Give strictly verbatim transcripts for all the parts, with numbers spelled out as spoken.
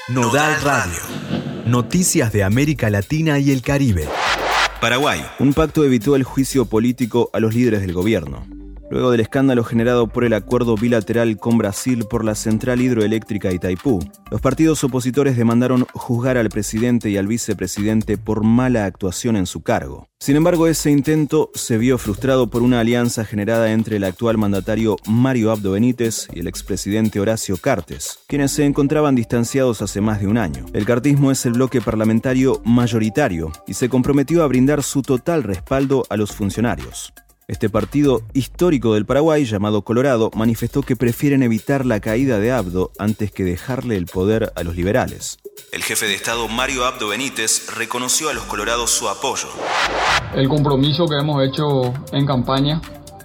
Nodal Radio. Noticias de América Latina y el Caribe. Paraguay. Un pacto evitó el juicio político a los líderes del gobierno. Luego del escándalo generado por el acuerdo bilateral con Brasil por la central hidroeléctrica Itaipú, los partidos opositores demandaron juzgar al presidente y al vicepresidente por mala actuación en su cargo. Sin embargo, ese intento se vio frustrado por una alianza generada entre el actual mandatario Mario Abdo Benítez y el expresidente Horacio Cartes, quienes se encontraban distanciados hace más de un año. El cartismo es el bloque parlamentario mayoritario y se comprometió a brindar su total respaldo a los funcionarios. Este partido histórico del Paraguay, llamado Colorado, manifestó que prefieren evitar la caída de Abdo antes que dejarle el poder a los liberales. El jefe de Estado Mario Abdo Benítez reconoció a los colorados su apoyo. El compromiso que hemos hecho en campaña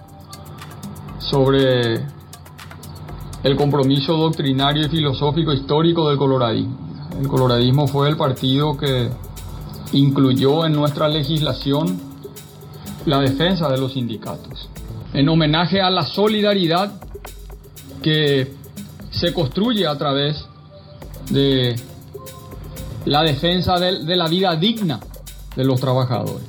sobre el compromiso doctrinario y filosófico histórico del coloradismo. El coloradismo fue el partido que incluyó en nuestra legislación la defensa de los sindicatos, en homenaje a la solidaridad que se construye a través de la defensa de, de la vida digna de los trabajadores.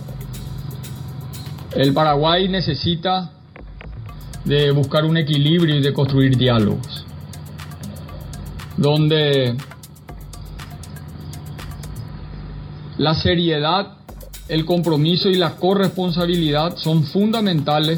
El Paraguay necesita de buscar un equilibrio y de construir diálogos, donde la seriedad, el compromiso y la corresponsabilidad son fundamentales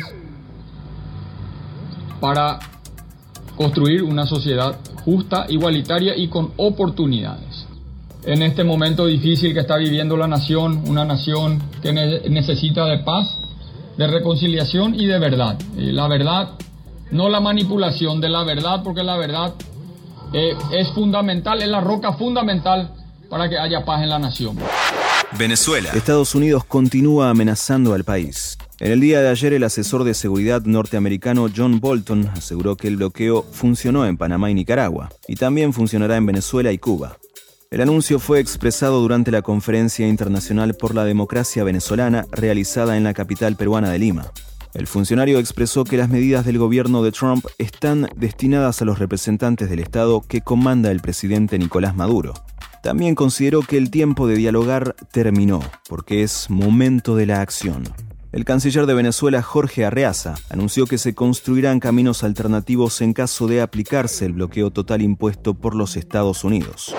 para construir una sociedad justa, igualitaria y con oportunidades. En este momento difícil que está viviendo la nación, una nación que ne- necesita de paz, de reconciliación y de verdad. Eh, la verdad, no la manipulación de la verdad, porque la verdad eh, es fundamental, es la roca fundamental para que haya paz en la nación. Venezuela. Estados Unidos continúa amenazando al país. En el día de ayer, el asesor de seguridad norteamericano John Bolton aseguró que el bloqueo funcionó en Panamá y Nicaragua, y también funcionará en Venezuela y Cuba. El anuncio fue expresado durante la Conferencia Internacional por la Democracia Venezolana realizada en la capital peruana de Lima. El funcionario expresó que las medidas del gobierno de Trump están destinadas a los representantes del Estado que comanda el presidente Nicolás Maduro. También consideró que el tiempo de dialogar terminó, porque es momento de la acción. El canciller de Venezuela, Jorge Arreaza, anunció que se construirán caminos alternativos en caso de aplicarse el bloqueo total impuesto por los Estados Unidos.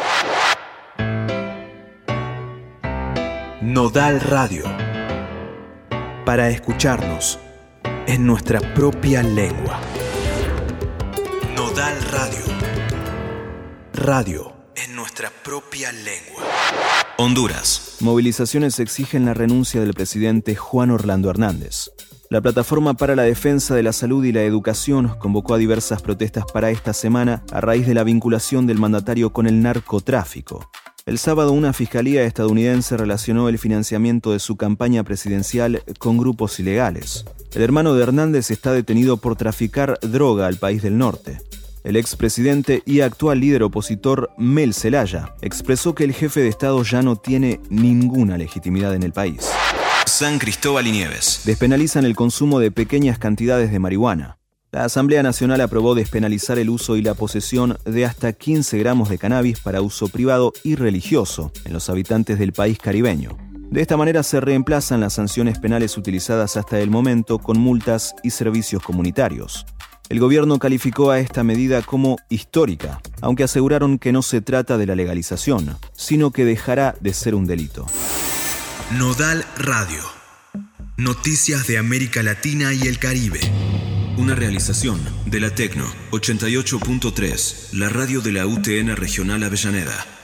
Nodal Radio. Para escucharnos en nuestra propia lengua. Nodal Radio. Radio en nuestra propia lengua. Honduras. Movilizaciones exigen la renuncia del presidente Juan Orlando Hernández. La Plataforma para la Defensa de la Salud y la Educación convocó a diversas protestas para esta semana a raíz de la vinculación del mandatario con el narcotráfico. El sábado, una fiscalía estadounidense relacionó el financiamiento de su campaña presidencial con grupos ilegales. El hermano de Hernández está detenido por traficar droga al país del norte. El expresidente y actual líder opositor Mel Zelaya expresó que el jefe de Estado ya no tiene ninguna legitimidad en el país. San Cristóbal y Nieves. Despenalizan el consumo de pequeñas cantidades de marihuana. La Asamblea Nacional aprobó despenalizar el uso y la posesión de hasta quince gramos de cannabis para uso privado y religioso en los habitantes del país caribeño. De esta manera se reemplazan las sanciones penales utilizadas hasta el momento con multas y servicios comunitarios. El gobierno calificó a esta medida como histórica, aunque aseguraron que no se trata de la legalización, sino que dejará de ser un delito. Nodal Radio. Noticias de América Latina y el Caribe. Una realización de la Tecno ochenta y ocho punto tres, la radio de la U T N Regional Avellaneda.